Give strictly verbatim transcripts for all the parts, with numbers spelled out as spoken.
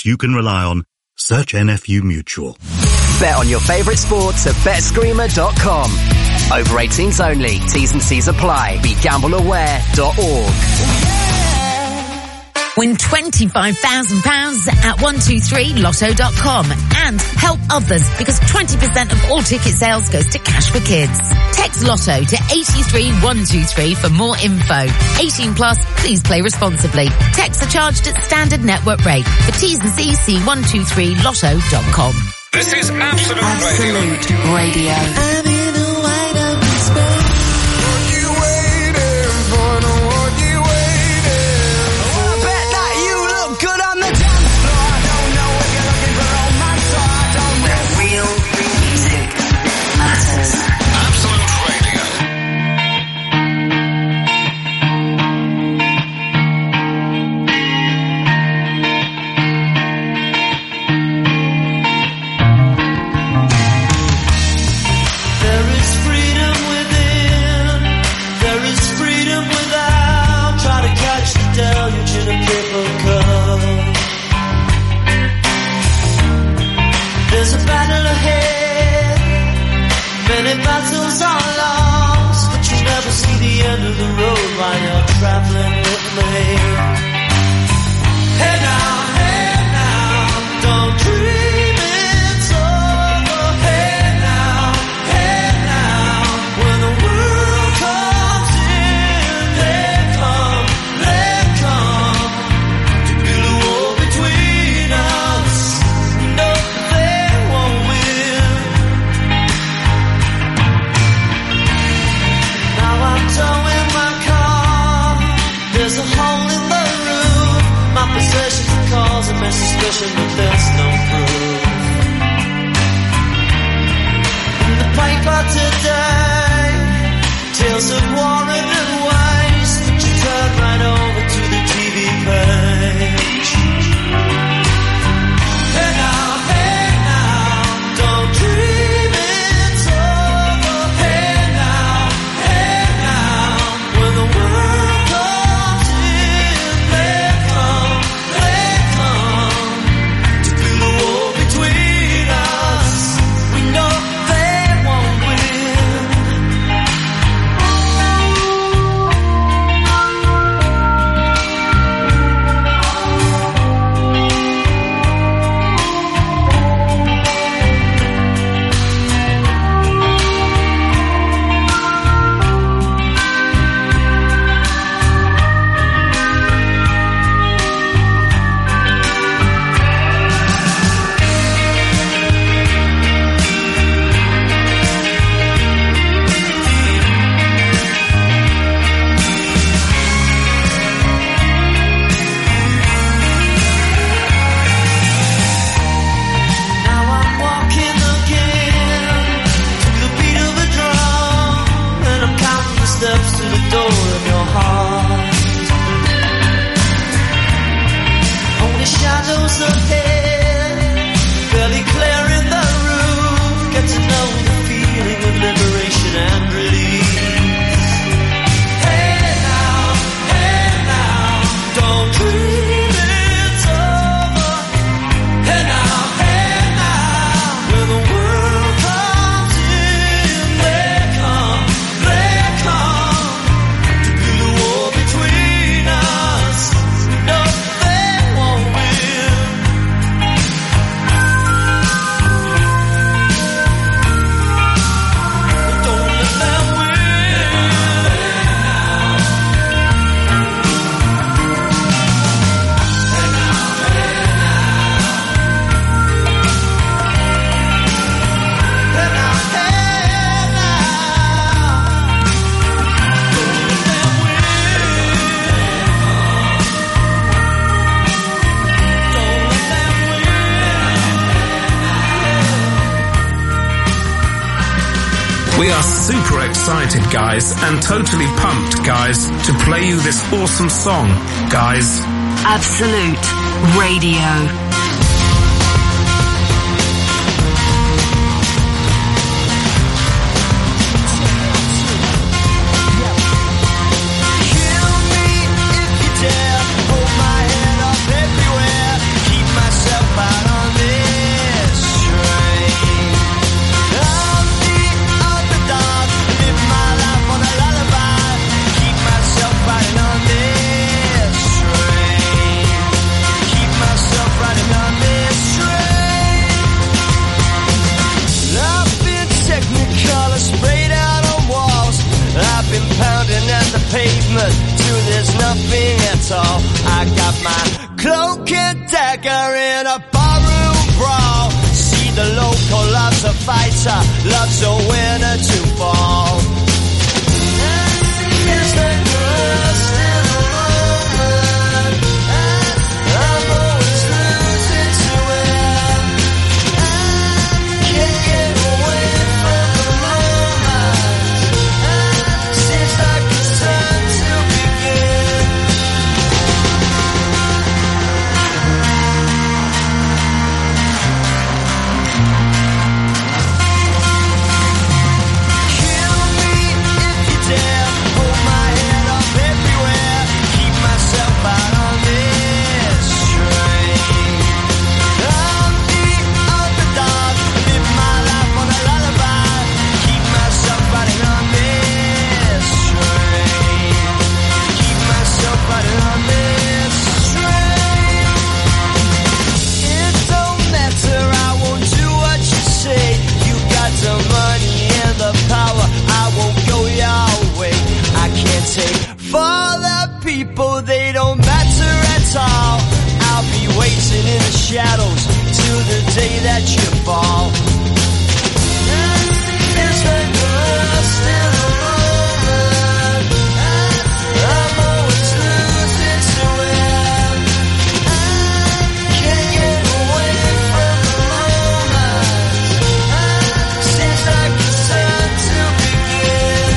you can rely on. Search N F U Mutual. Bet on your favourite sports at bet screamer dot com. Over eighteens only. T's and C's apply. Be gamble aware dot org. Win twenty-five thousand pounds at one two three lotto dot com and help others because twenty percent of all ticket sales goes to Cash for Kids. Text Lotto to eight three one two three for more info. eighteen plus, please play responsibly. Texts are charged at standard network rate. For T's and C's, see one two three lotto dot com. This is Absolute, Absolute Radio. Radio. I'm in a wide open space. What you waiting for? No, what you waiting for? I bet that you look good on the dance floor. I don't know if you're looking for romance or I don't know. Real music matters. Absolute Radio. There is freedom within. There is freedom without. Try to catch the deluge in a paper cup. There's a battle ahead. Many battles are lost, but you never see the end of the road while you're traveling with me. Hey now, hey now, don't dream it's over. Hey now, hey now, when the world comes in, they come, they come to build a wall between us. No, they won't win. Now I'm towing my car. There's a hole in the roof. My possessions are causing me suspicion, but there's no proof. In the paper today, tales of war and waste, but you turn right over to the T V page. Hey now, hey now, don't dream it's over. Hey now, hey now, when the world comes in, they come, they come to build a wall between us. We know they won't win. Now I'm walking again to the beat of a drum, and I'm counting the steps to the door of your heart. Only shadows ahead, barely clearing the roof. Get to know the feeling of liberation and release. Hey now, hey now, don't dream it's over. Hey now, hey now, when the world comes in, they come, they come to build a wall between us. No, they won't win. But don't let them win. Hey now, hey now, don't let them win. Don't let them win. We are super excited, guys, and totally pumped, guys, to play you this awesome song, guys. Absolute Radio. Kill me if you dare. Hold my head up everywhere. Keep myself We're in a barroom brawl. See the local loves a fighter, loves a winner to fall. Is the lust in the moment? I'm always losing to it. Can't get away from the moment. Seems like it's time to begin. Kill me if you dare. Hold my head up everywhere. Keep myself out on this train. I'm the underdog. Live my life on a lullaby. Keep myself riding on this train. Keep myself riding on this train. It don't matter, I won't do what you say. You got the money and the power, I won't go your way. I can't take for the people, they don't matter at all. I'll be waiting in the shadows till the day that you fall. It's like lust in the moment. I'm always losing to it. Can't get away from the moment. Seems like it's time to begin.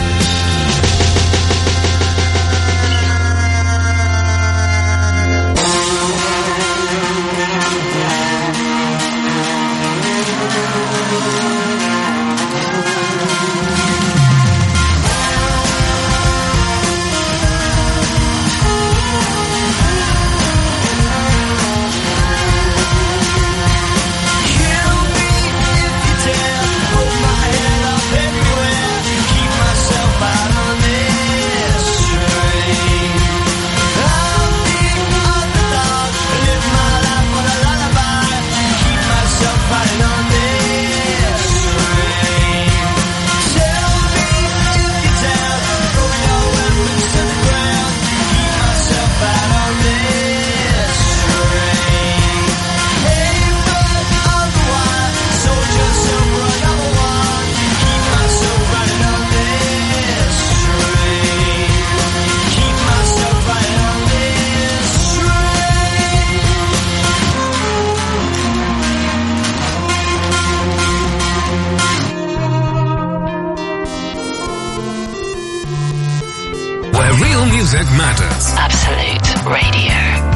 Kill me if you dare. Hold my head up everywhere. Keep myself out on this train. I'm the underdog. Live my life on a lullaby. Keep myself riding on this train. Tell me if you dare. Throw your weapons to the ground. Keep myself out on this train. Hey, but otherwise, soldier silver another one. Keep myself riding on this train. Keep myself riding on this train. Where real music matters. Absolute Radio.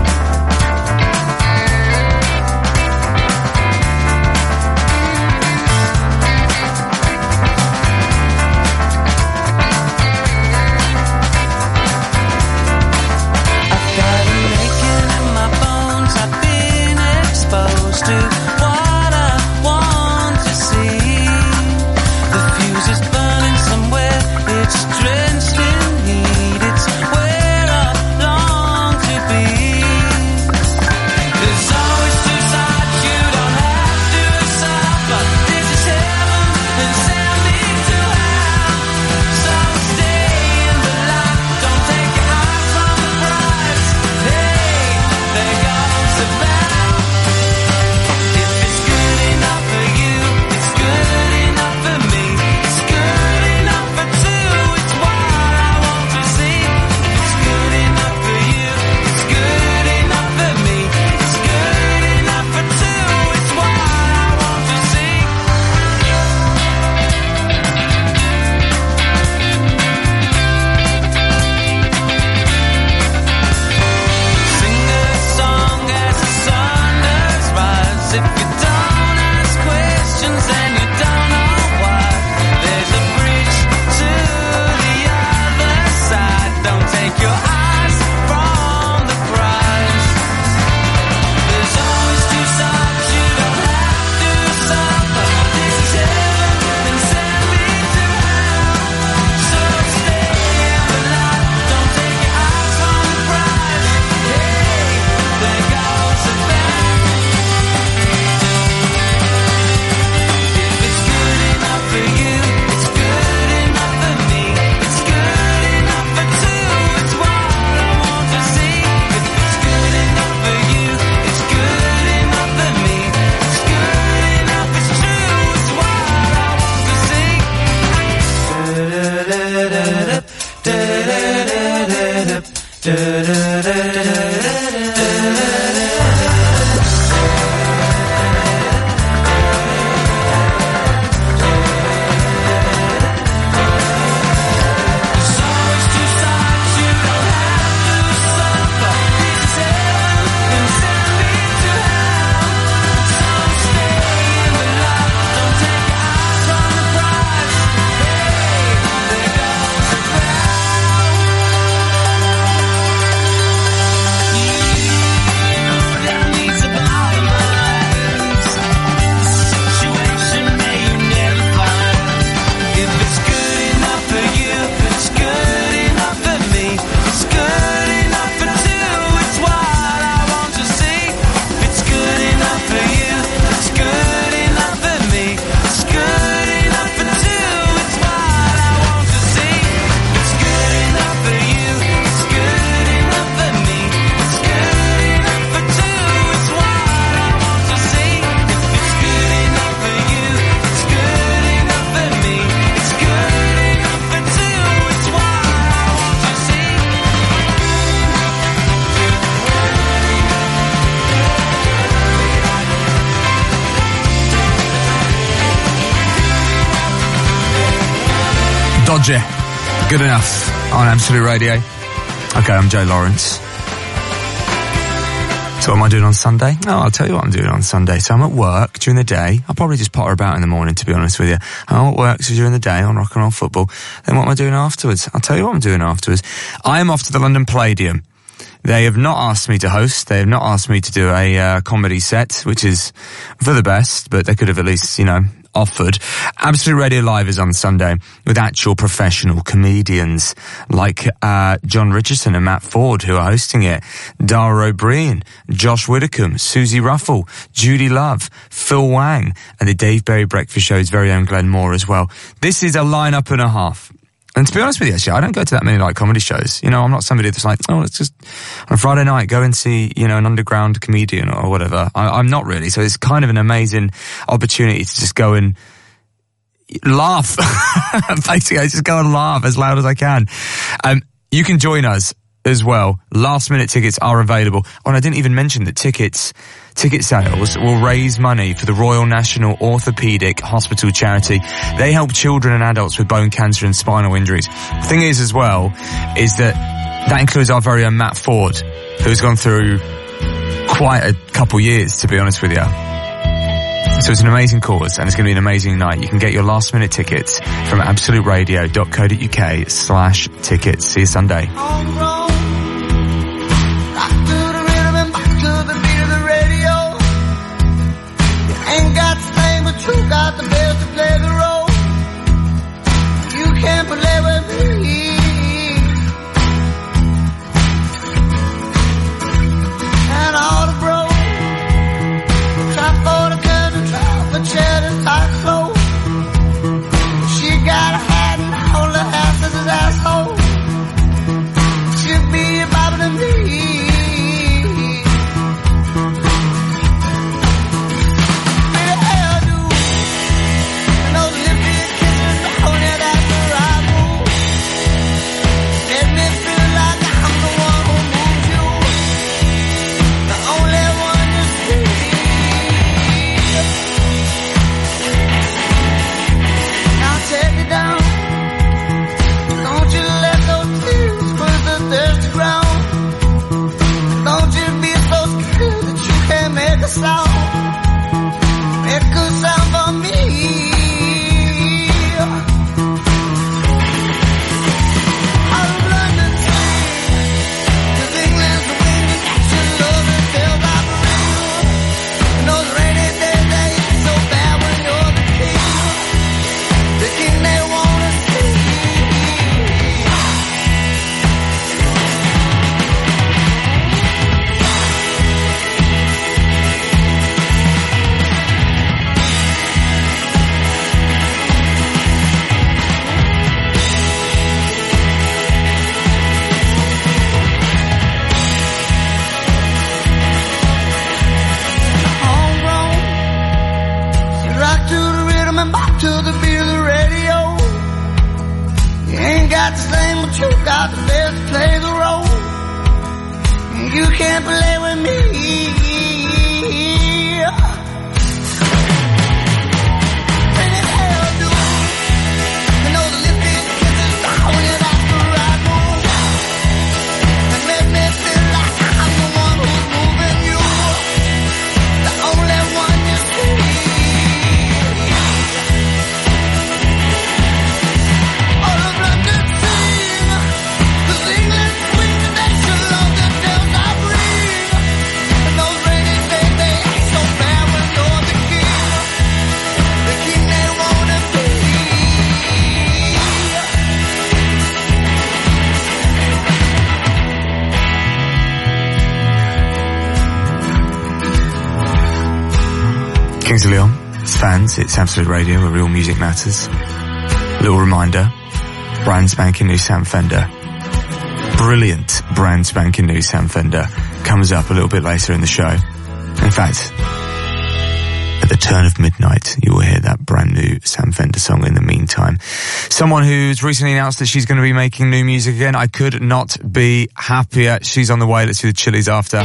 I've got a aching in my bones. I've been exposed to what I want to see. The fuse is burning somewhere. It's drenched in heat. It's where I long to be. There's always two sides. You don't have to suffer. This is heaven, then send me to hell. So stay in the light. Don't take your eyes from the prize. Hey, there goes the bell. If it's good enough for you, it's good enough for me. It's good enough for two. It's what I want to see. It's good enough for you. It's good enough for me. It's good enough for two. It's what I want to see. Sing a song as the sun does rise. If you don't ask questions, then you don't know why. There's a bridge to the other side. Don't take your eyes from the prize. There's always two sides. You don't have to suffer. This is heaven, then send me to hell. So stay in the light. Don't take your eyes from the prize. Hey, there goes the bell. Dodgy. Good enough on Absolute Radio. Okay, I'm Joe Lawrence. So what am I doing on Sunday? Oh, I'll tell you what I'm doing on Sunday. So I'm at work during the day. I'll probably just potter about in the morning, to be honest with you. I'm at work so during the day on Rock and Roll Football. Then what am I doing afterwards? I'll tell you what I'm doing afterwards. I am off to the London Palladium. They have not asked me to host. They have not asked me to do a uh, comedy set, which is for the best, but they could have at least, you know, offered. Absolute Radio Live is on Sunday with actual professional comedians like uh John Richardson and Matt Ford, who are hosting it, Dara O'Brien, Josh Widdicombe, Susie Ruffle, Judy Love, Phil Wang, and the Dave Berry Breakfast Show's very own Glenn Moore as well. This is a lineup and a half. And to be honest with you, actually, I don't go to that many like comedy shows. You know, I'm not somebody that's like, oh, let's just on a Friday night go and see, you know, an underground comedian or whatever. I, I'm not really. So it's kind of an amazing opportunity to just go and laugh. Basically, I just go and laugh as loud as I can. Um, you can join us as well. Last minute tickets are available. Oh, and I didn't even mention that tickets, ticket sales will raise money for the Royal National Orthopaedic Hospital charity. They help children and adults with bone cancer and spinal injuries. The thing is as well, is that that includes our very own Matt Ford, who's gone through quite a couple years, to be honest with you. So it's an amazing cause, and it's going to be an amazing night. You can get your last minute tickets from absoluteradio.co.uk slash tickets. See you Sunday. Ain't got the same, but you got the best to play the role. You can't play with me. And all the bros try for the gun and try for cheddar tight clothes. She got a hat and all the ass is his asshole. She'll be about to me. Sound. It could sound for me. Out of London, to England's the wind and action, love and feels like real. And those rainy days, they ain't so bad when you're the king. The king they wanna see. To the beat of the radio. You ain't got the same, but you got the best to play the role. And you can't play with me. Bring it hell, dude. You know the lifted kisses down when you ask the right move. And make me feel like I'm the one who's moving you. The only one you see. Kings of Leon, it's fans, it's Absolute Radio where real music matters. Little reminder, brand spanking new Sam Fender. Brilliant brand spanking new Sam Fender comes up a little bit later in the show. In fact, at the turn of midnight, you will hear that brand new Sam Fender song. In the meantime, someone who's recently announced that she's going to be making new music again, I could not be happier. She's on the way. Let's do the Chili's after.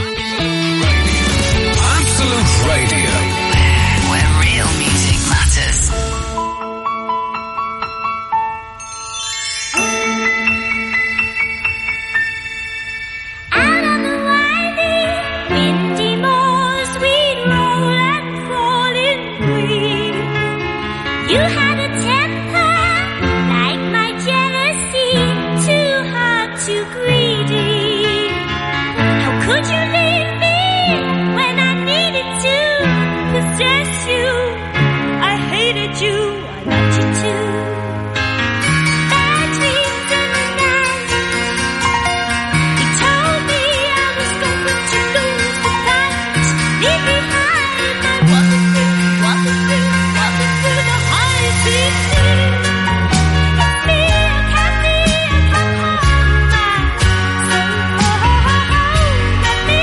Absolute Radio. Where real music matters. You had a temper like my jealousy, too hard, too greedy. How could you leave me when I needed to possess you? I hated you, I loved you too. Bad dreams in the night. You told me I was going to lose the fight. Leave behind my walking through, walking through, walking through the high sea. It's me, I can't see, I come home back. So cold, let me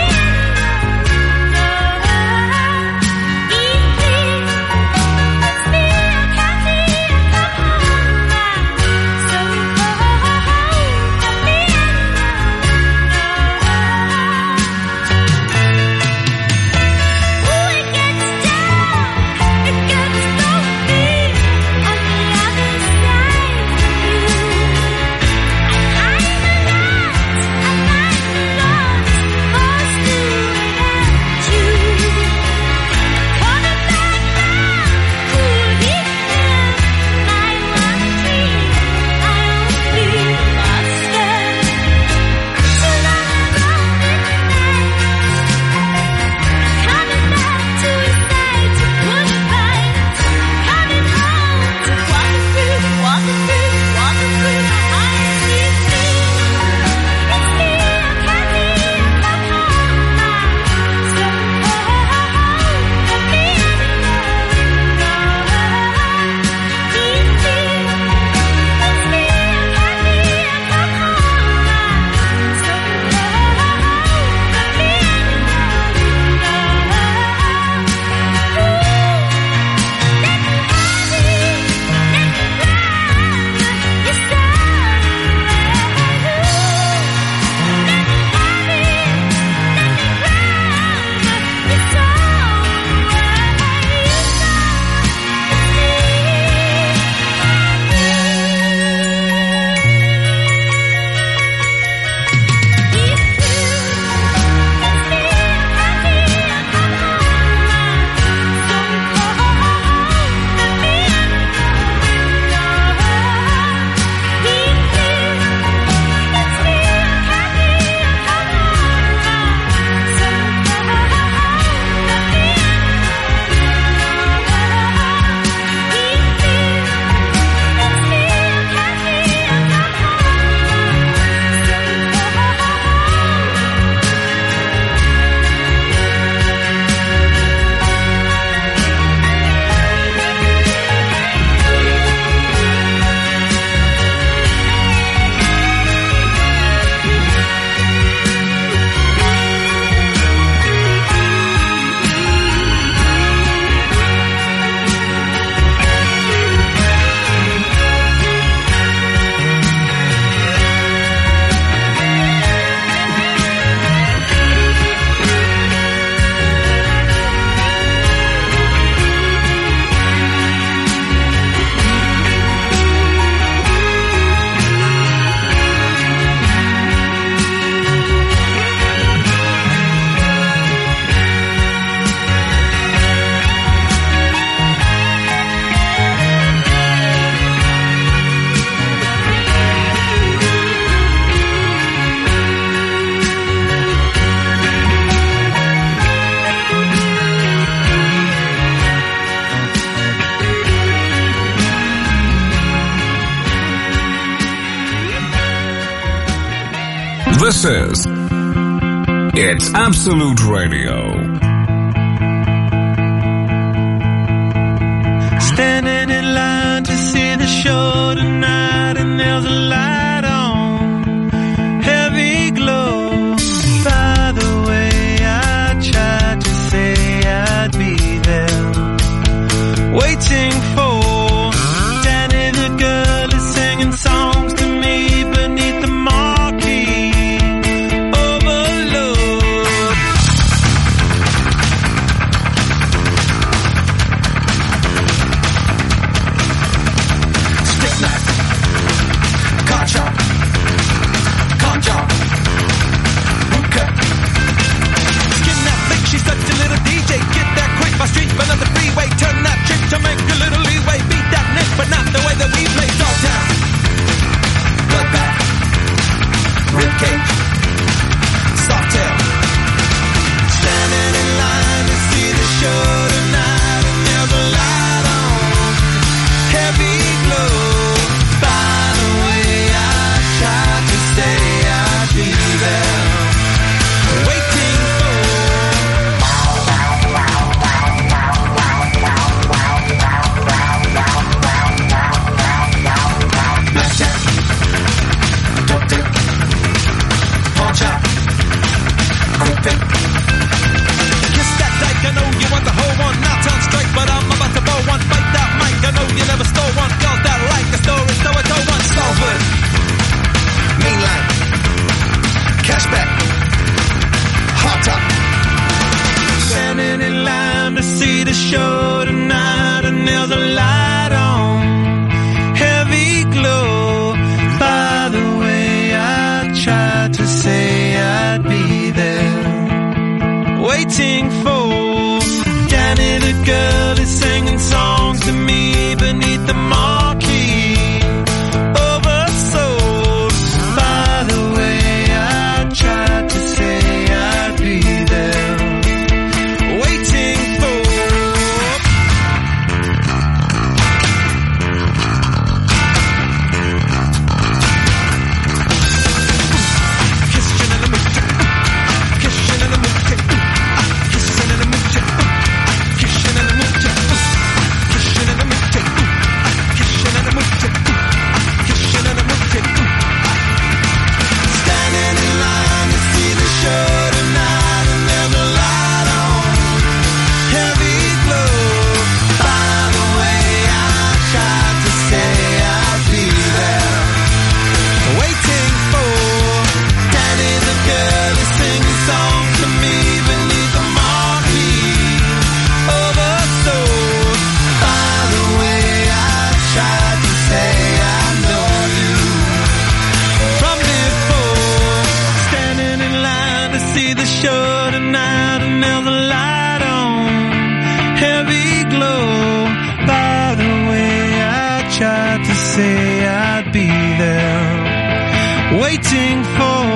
This is It's Absolute Radio. Standing in line to see the show tonight, and there's a light on, heavy glow. By the way, I tried to say I'd be there, waiting for Danny the girl is singing songs to me beneath the marquee. Overload. Stick knife, card sharp, con job, hookah. Skin that bitch, she's such a little D J. Get that quick, my street, but on the freeway. Turn that trick to make a little leeway. heavy glow. By the way, I tried to say I'd be there, waiting for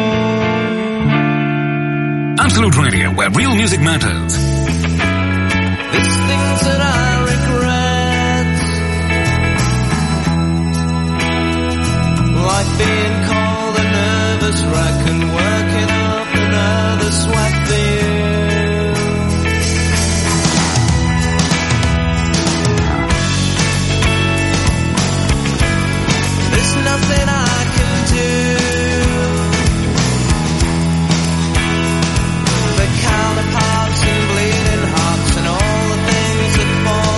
Absolute Radio, where real music matters. these things that I regret, like being called a nervous wreck and working up another sweat field. There's nothing I can do. The counterparts and bleeding hearts and all the things that fall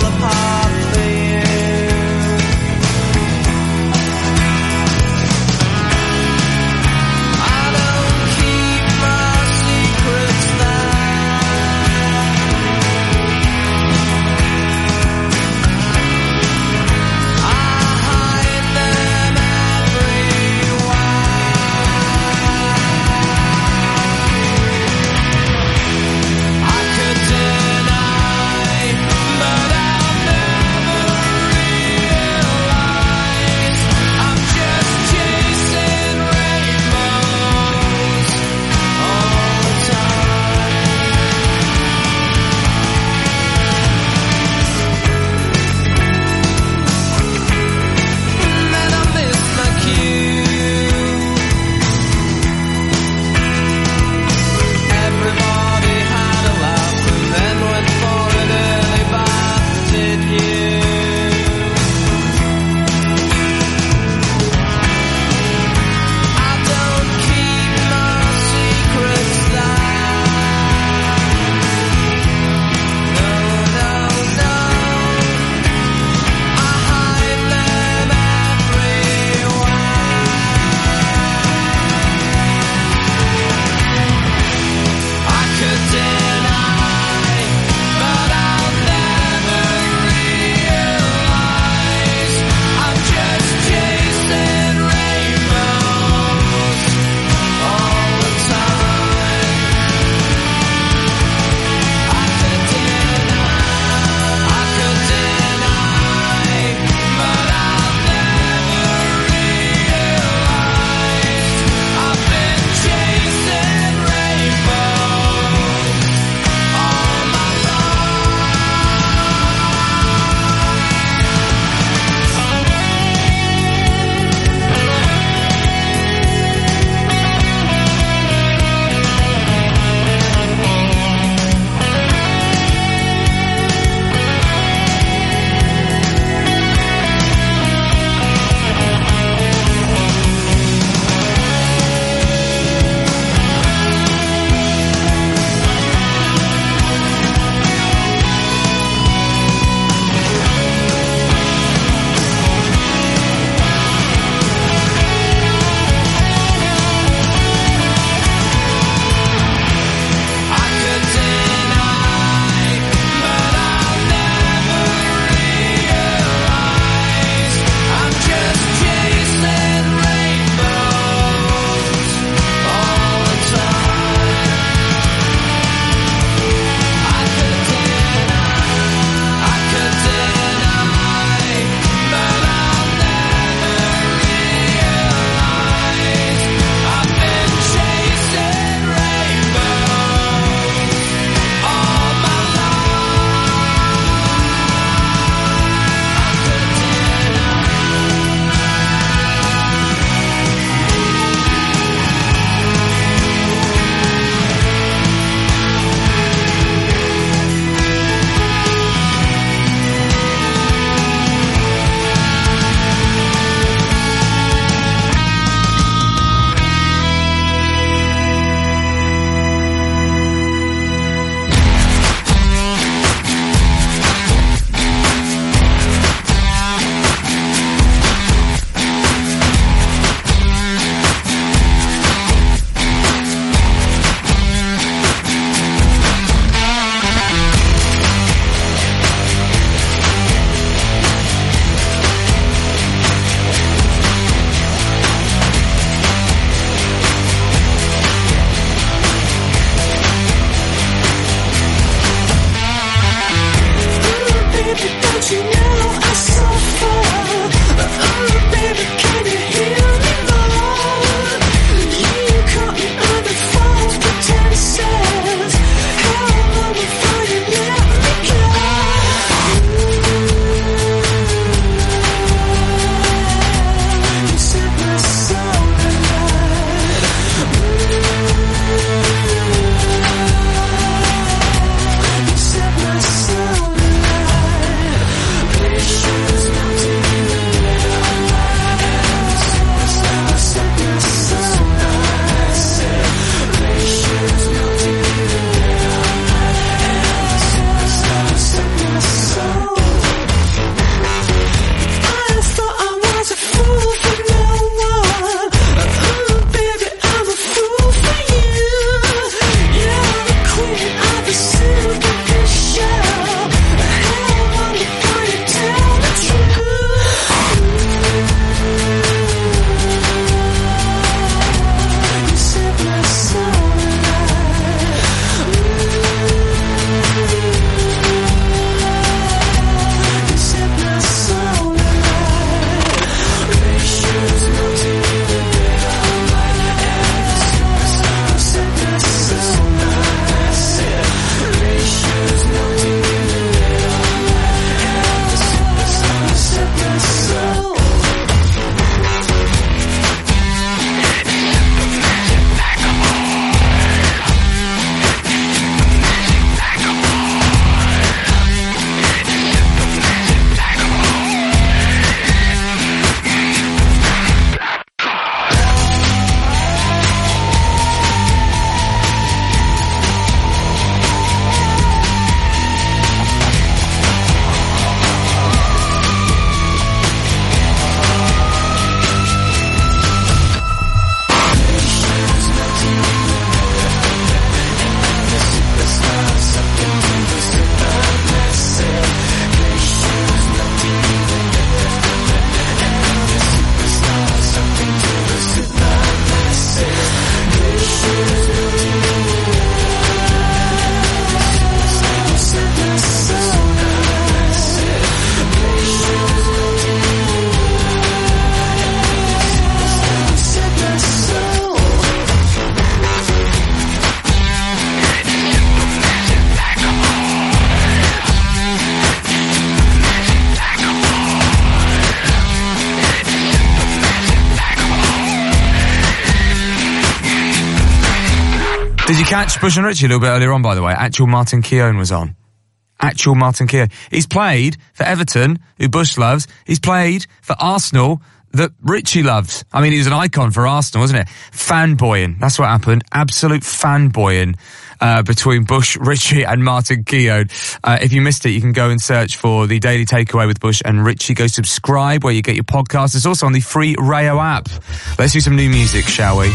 Did you catch Bush and Ritchie a little bit earlier on, by the way? Actual Martin Keown was on. Actual Martin Keown. He's played for Everton, who Bush loves. He's played for Arsenal, that Ritchie loves. I mean, he was an icon for Arsenal, wasn't it? Fanboying. That's what happened. Absolute fanboying uh, between Bush, Ritchie and Martin Keown. Uh, if you missed it, you can go and search for The Daily Takeaway with Bush and Ritchie. Go subscribe where you get your podcast. It's also on the free Rayo app. Let's do some new music, shall we?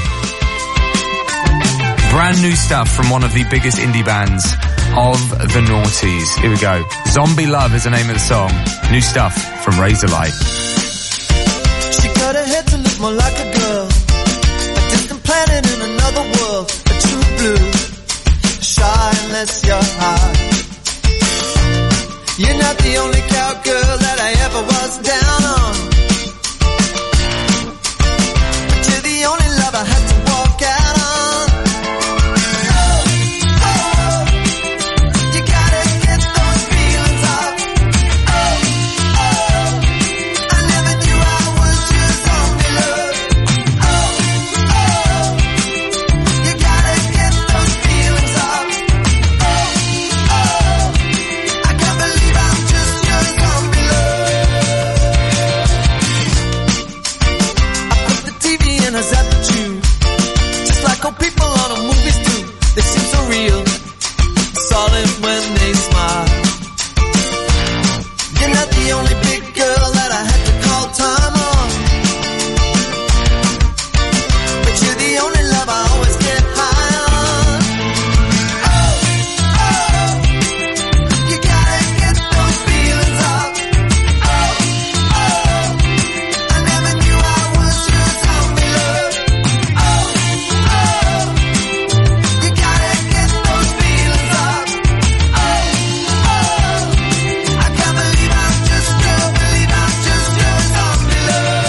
Brand new stuff from one of the biggest indie bands of the noughties. Here we go. Zombie Love is the name of the song. New stuff from Razorlight. She got her head to look more like a girl, a distant planet in another world, a true blue, shy unless you're high. You're not the only cowgirl that I ever was down on, but you're the only love I had to walk out on. Oh, oh, you gotta get those feelings up. Oh, oh, I never knew I was your zombie love. Oh, oh, you gotta get those feelings up. Oh, oh, I can't believe I'm just your zombie love. I put the T V in a zapper tube, just like old people on a movies do. They seem so real, solid when they smile. You're not the only big girl that I had to call time on, but you're the only love I always get high on. Oh, oh, you gotta get those feelings up. Oh, oh, I never knew I was your zombie love. Oh, oh, you gotta get those feelings up. Oh, oh, I can't believe I'm just your, believe I'm just your zombie love.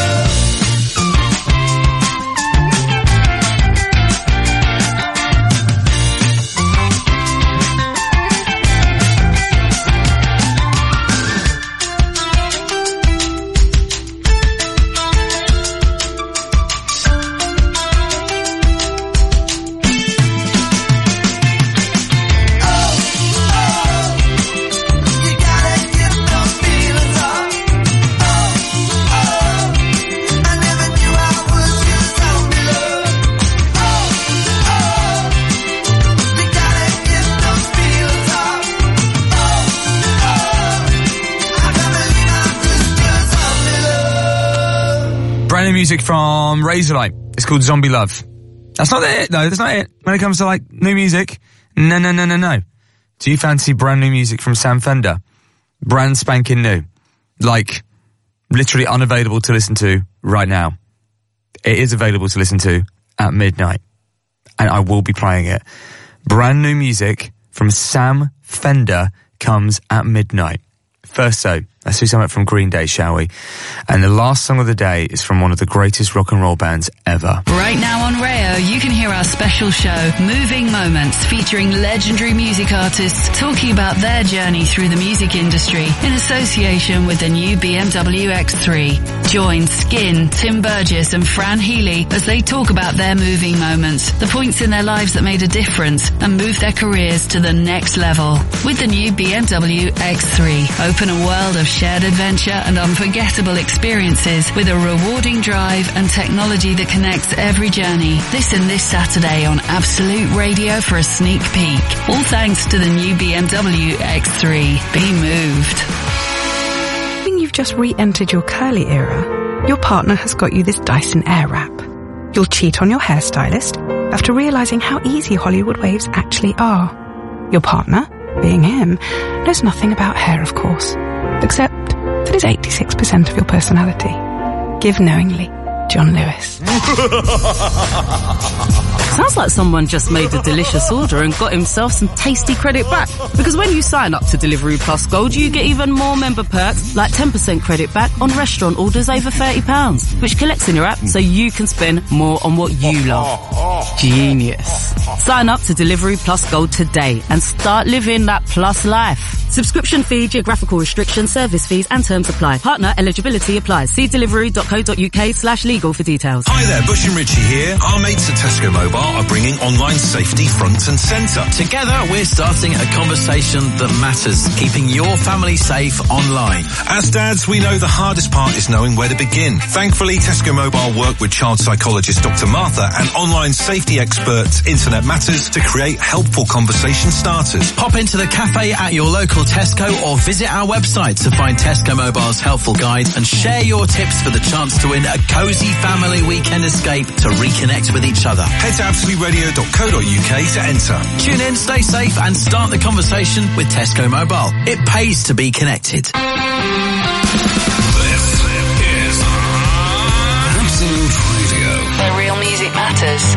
You gotta get those feelings up. Oh, oh, I never knew I was your zombie love. Oh, oh, you gotta get those feelings up. Oh, oh, I can't believe I'm just your zombie love. Brand new music from Razorlight. It's called Zombie Love. That's not it, though. That's not it. When it comes to, like, new music, no, no, no, no, no. Do you fancy brand new music from Sam Fender? Brand spanking new. Like, literally unavailable to listen to right now. It is available to listen to at midnight. And I will be playing it. Brand new music from Sam Fender comes at midnight. First so, let's do something from Green Day, shall we? And the last song of the day is from one of the greatest rock and roll bands ever. Right now on Rayo, you can hear our special show, Moving Moments, featuring legendary music artists talking about their journey through the music industry in association with the new B M W X three. Join Skin, Tim Burgess and Fran Healy as they talk about their moving moments, the points in their lives that made a difference and moved their careers to the next level. With the new B M W X three, open a world of shared adventure and unforgettable experiences with a rewarding drive and technology that connects every journey. Listen this Saturday on Absolute Radio for a sneak peek. All thanks to the new B M W X three. Be moved. When you've just re-entered your curly era, your partner has got you this Dyson Airwrap. You'll cheat on your hairstylist after realising how easy Hollywood waves actually are. Your partner, being him, knows nothing about hair, of course, except that it's eighty-six percent of your personality. Give knowingly, John Lewis. Sounds like someone just made a delicious order and got himself some tasty credit back. Because when you sign up to Delivery Plus Gold, you get even more member perks, like ten percent credit back on restaurant orders over thirty pounds, which collects in your app so you can spend more on what you love. Genius. Sign up to Delivery Plus Gold today and start living that plus life. Subscription fee, geographical restrictions, service fees and terms apply. Partner eligibility applies. See delivery.co.uk slash legal for details. Hi there, Bush and Richie here. Our mates at Tesco Mobile are bringing online safety front and centre. Together, we're starting a conversation that matters, keeping your family safe online. As dads, we know the hardest part is knowing where to begin. Thankfully, Tesco Mobile work with child psychologist Doctor Martha and online safety experts Internet Matters to create helpful conversation starters. Pop into the cafe at your local Tesco or visit our website to find Tesco Mobile's helpful guide and share your tips for the chance to win a cosy family weekend escape to reconnect with each other. Head to absolute radio dot co dot uk to enter. Tune in, stay safe and start the conversation with Tesco Mobile. It pays to be connected. This is Absolute Radio. Where real music matters.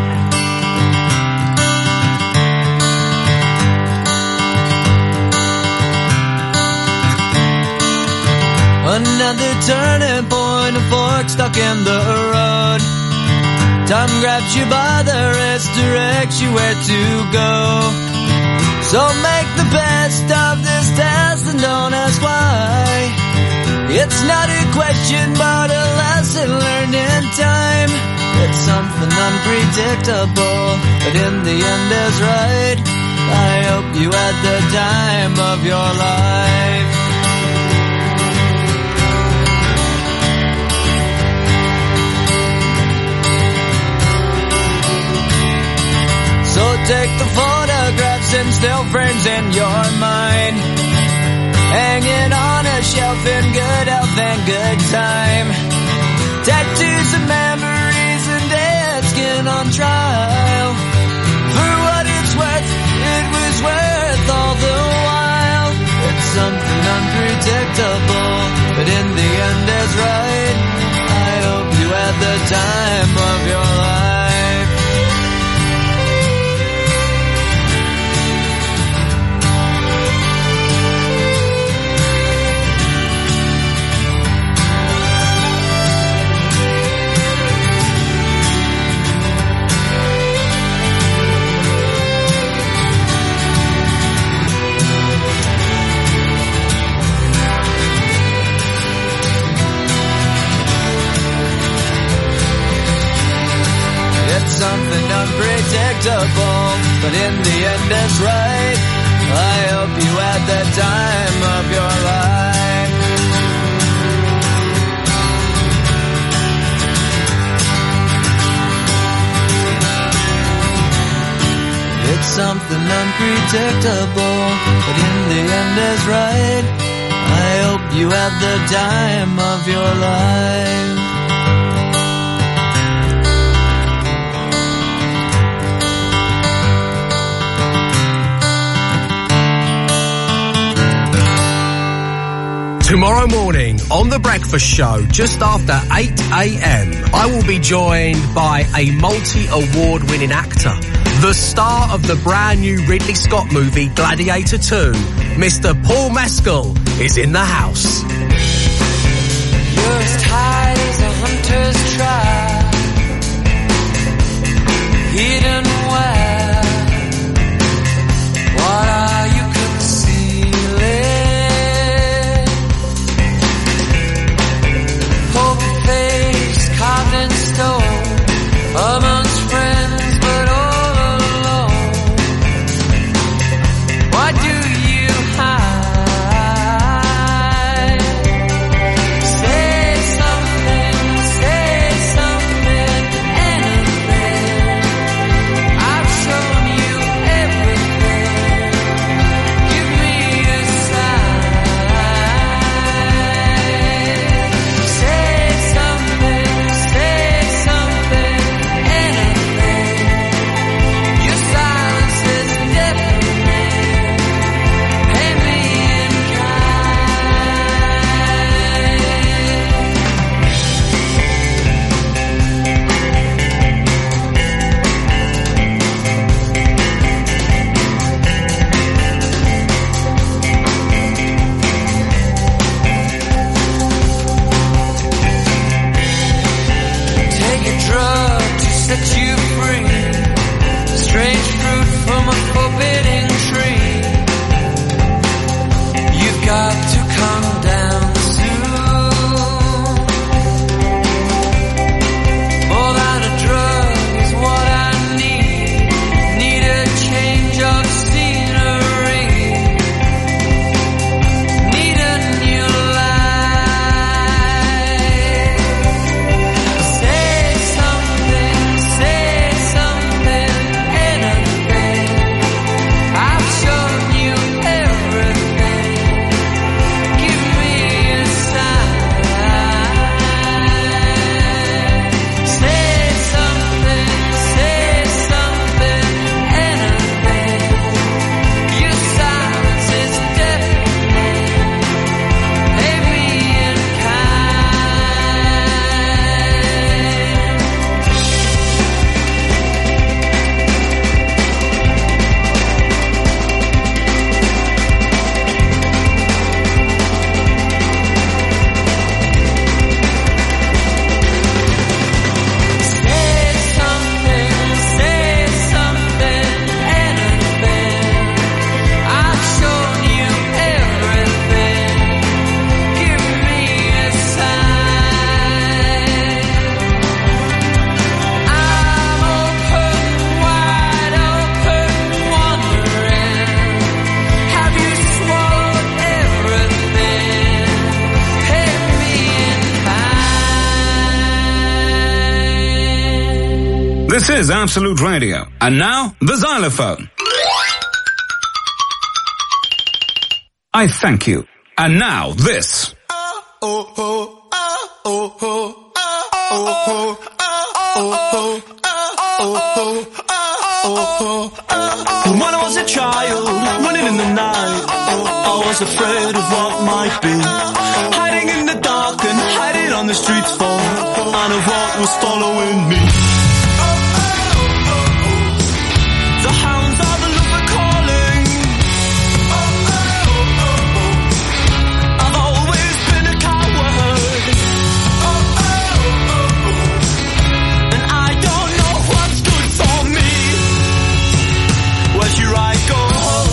Another turning point, a fork stuck in the road. Time grabs you by the wrist, directs you where to go. So make the best of this test and don't ask why. It's not a question but a lesson learned in time. It's something unpredictable, but in the end is right. I hope you had the time of your life. So take the photographs and still frames in your mind, hanging on a shelf in good health and good time. Tattoos and memories and dead skin on trial. For what it's worth, it was worth all the while. It's something unpredictable, but in the end is right. I hope you had the time of your life. Something unpredictable, but in the end it's right. I hope you had the time of your life. It's something unpredictable, but in the end is right. I hope you had the time of your life. Tomorrow morning on The Breakfast Show, just after eight a.m, I will be joined by a multi-award winning actor, the star of the brand new Ridley Scott movie Gladiator two, Mister Paul Mescal, is in the house. You're as tight as a hunter's trap, hidden well. What are you concealing? Poker face carved in stone, amongst friends but all alone. Why do you hide? Say something, say something, anything. This is Absolute Radio. And now, the xylophone. I thank you. And now, this. When I was a child, running in the night, I was afraid of what might be. Hiding in the dark and hiding on the streets for and of what was following me. The hounds of the love are calling. I've always been a coward, and I don't know what's good for me. Where should I go?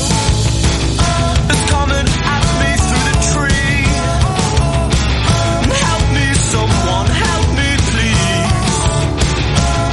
It's coming at me through the tree. Help me, someone, help me, please.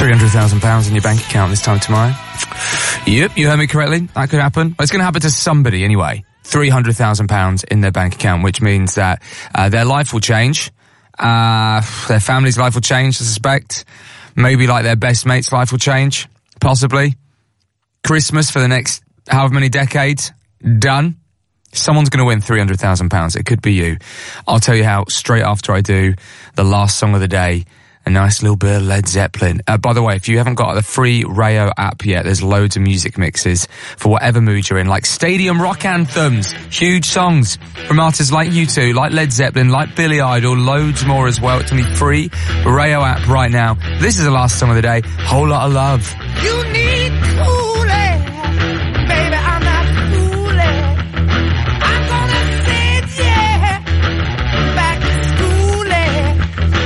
three hundred thousand pounds in your bank account this time tomorrow. Yep, you heard me correctly. That could happen. It's going to happen to somebody anyway. three hundred thousand pounds in their bank account, which means that uh, their life will change. Uh, their family's life will change, I suspect. Maybe like their best mate's life will change. Possibly. Christmas for the next however many decades. Done. Someone's going to win three hundred thousand pounds. It could be you. I'll tell you how straight after I do the last song of the day. A nice little bit of Led Zeppelin. Uh, by the way, if you haven't got the free Rayo app yet, there's loads of music mixes for whatever mood you're in, like stadium rock anthems, huge songs from artists like U two, like Led Zeppelin, like Billy Idol, loads more as well. It's only free. Rayo app right now. This is the last song of the day. Whole Lot of Love. You need cooling, baby, I'm not fooling. I'm gonna send you back to schooling.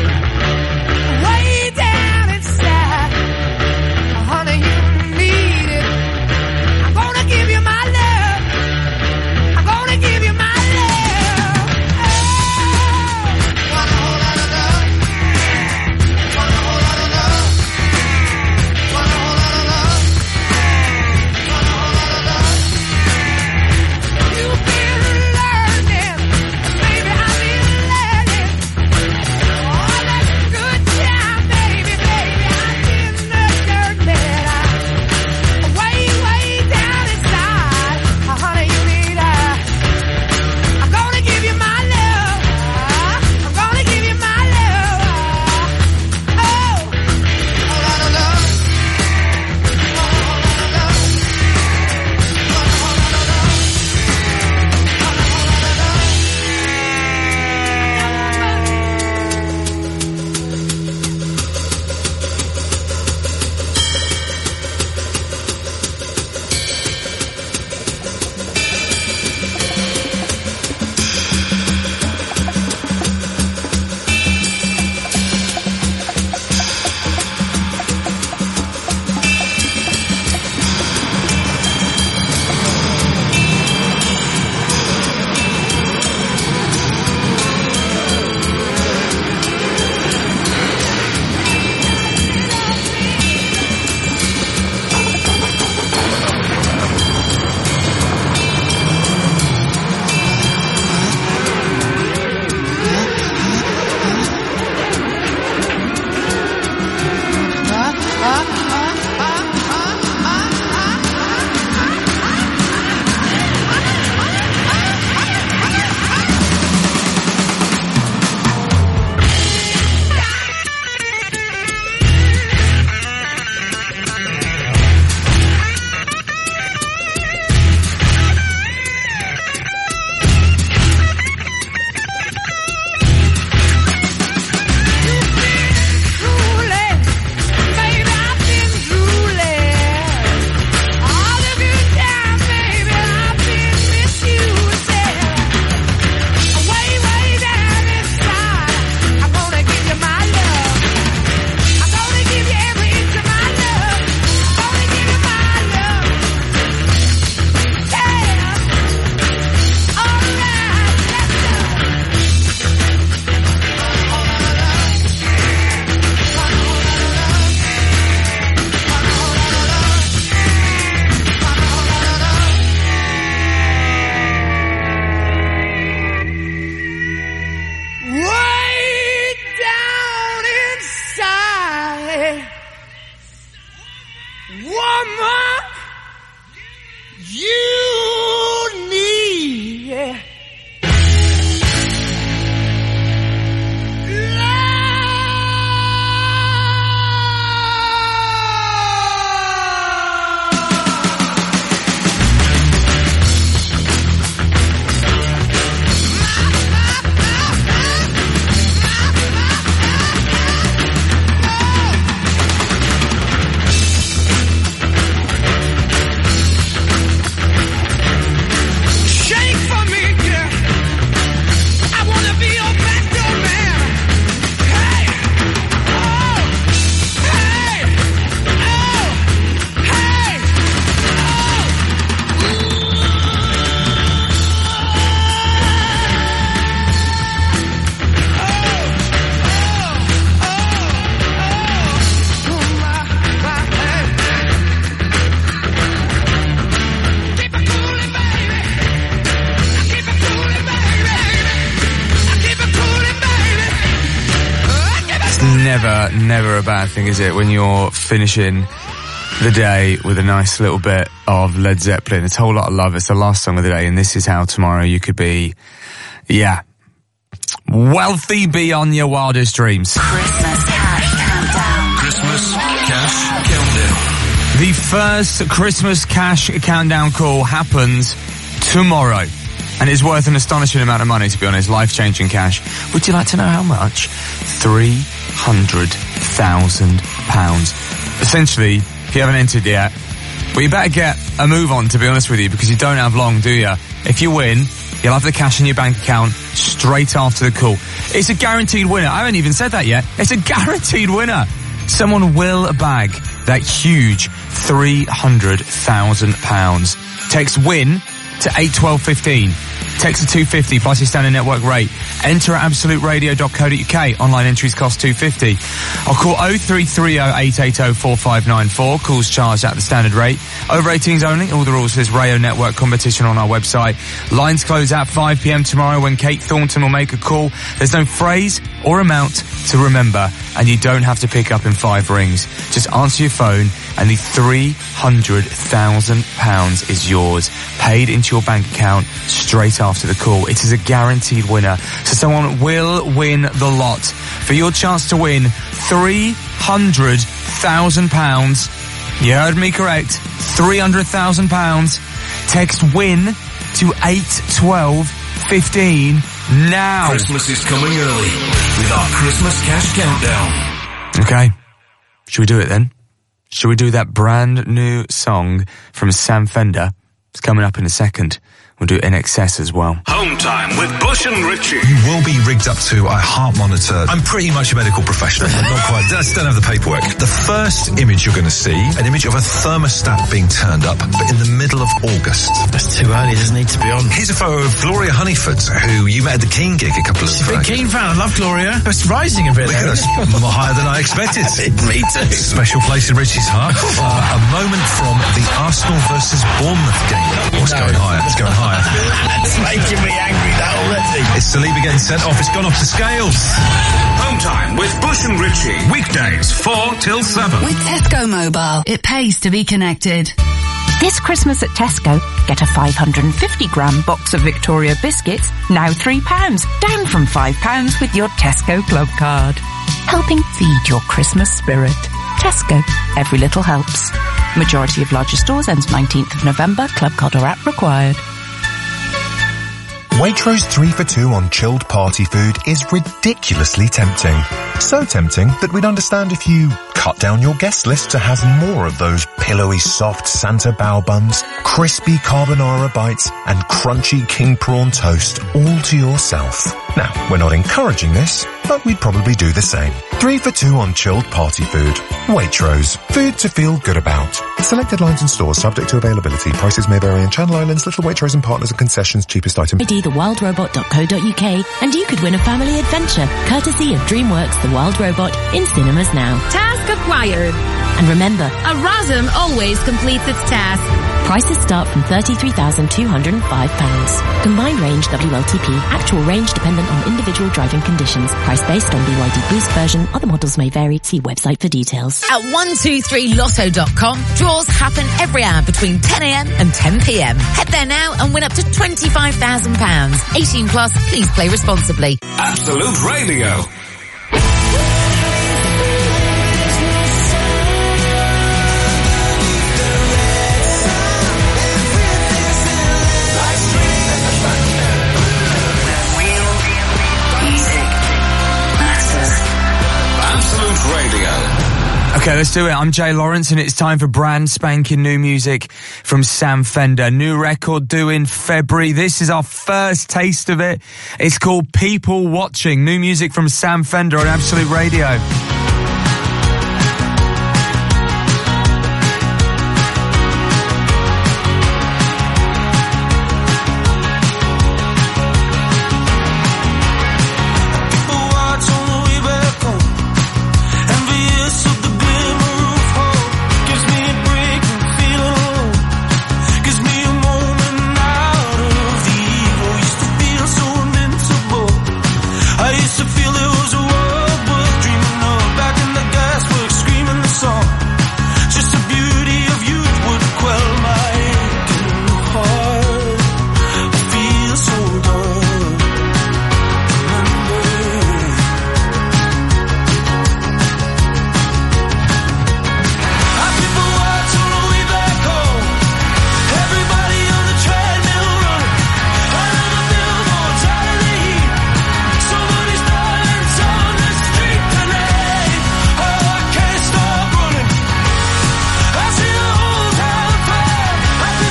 Way down inside, honey, you need it. I'm gonna give you my love. I'm gonna give you my love. Oh, want a whole lot of love. Want a whole lot of love. Want a whole lot of love. Want a whole lot of love. You've been learning, baby, I've been learning. Oh, that's good time, baby, baby, I've been learning. Way, way down inside, honey, you need a. I'm gonna give you my love. I'm gonna give you my love. Oh, a whole lot of love. A whole lot of love. A whole lot of love. A whole lot of way down inside, woman, you need never, never a bad thing, is it, when you're finishing the day with a nice little bit of Led Zeppelin. It's a whole lot of love. It's the last song of the day, and this is how tomorrow you could be, yeah, wealthy beyond your wildest dreams. Christmas Cash Countdown. Christmas Cash Countdown. The first Christmas Cash Countdown call happens tomorrow. And it's worth an astonishing amount of money, to be honest. Life-changing cash. Would you like to know how much? three hundred thousand pounds. Essentially, if you haven't entered yet, well, you better get a move on, to be honest with you, because you don't have long, do you? If you win, you'll have the cash in your bank account straight after the call. It's a guaranteed winner. I haven't even said that yet. It's a guaranteed winner. Someone will bag that huge three hundred thousand pounds. Text WIN to eight twelve fifteen. Text to two fifty plus your standard network rate. Enter at absolute radio dot co dot uk. Online entries cost two fifty. I'll call oh three three oh eight eight oh four five nine four. Calls charged at the standard rate. Over eighteens only. All the rules says Rayo Network competition on our website. Lines close at five p.m. tomorrow when Kate Thornton will make a call. There's no phrase or amount to remember, and you don't have to pick up in five rings. Just answer your phone and the three hundred thousand pounds is yours, paid into your bank account straight after the call. It is a guaranteed winner, so someone will win the lot. For your chance to win three hundred thousand pounds, you heard me correct, three hundred thousand pounds, text WIN to eight twelve fifteen now. Christmas is coming early with our Christmas Cash Countdown. Okay, should we do it then? Should we do that brand new song from Sam Fender? It's coming up in a second. We'll do In Excess as well. Home time with Bush and Richie. You will be rigged up to a heart monitor. I'm pretty much a medical professional, but not quite. I just don't have the paperwork. The first image you're going to see, an image of a thermostat being turned up, but in the middle of August. That's too early, doesn't need to be on. Here's a photo of Gloria Honeyford, who you met at the Keane gig a couple of She's a big Keane fan. I love Gloria. It's rising a bit. Look at us. More higher than I expected. Me too. Special place in Richie's heart. Uh, a moment from the Arsenal versus Bournemouth game. What's No. going higher? It's going higher. That's making me angry, that already. It's Saliba getting sent off. It's gone off to scales. Home time with Bush and Richie. Weekdays, four till seven. With Tesco Mobile, it pays to be connected. This Christmas at Tesco, get a five hundred fifty gram box of Victoria biscuits, now three pounds, down from five pounds with your Tesco Club card. Helping feed your Christmas spirit. Tesco. Every little helps. Majority of larger stores ends nineteenth of November. Club card or app required. Waitrose three for two on chilled party food is ridiculously tempting. So tempting that we'd understand if you cut down your guest list to have more of those pillowy soft Santa bao buns, crispy carbonara bites, and crunchy king prawn toast all to yourself. Now, we're not encouraging this, but we'd probably do the same. Three for two on chilled party food. Waitrose. Food to feel good about. Selected lines and stores subject to availability. Prices may vary in Channel Islands, Little Waitrose and Partners and Concessions. Cheapest item. I D the wild robot dot co dot uk and you could win a family adventure courtesy of DreamWorks The Wild Robot in cinemas now. Task acquired. And remember, A Razum always completes its task. prices start from thirty-three thousand two hundred five pounds. Combined range W L T P. Actual range dependent on individual driving conditions. Price based on B Y D Boost version. Other models may vary. See website for details. At one two three lotto dot com, draws happen every hour between ten a.m. and ten p.m. Head there now and win up to twenty-five thousand pounds. eighteen plus, please play responsibly. Absolute Radio. Okay, let's do it. I'm Jay Lawrence and it's time for brand spanking new music from Sam Fender. New record due in February. This is our first taste of it. It's called People Watching. New music from Sam Fender on Absolute Radio.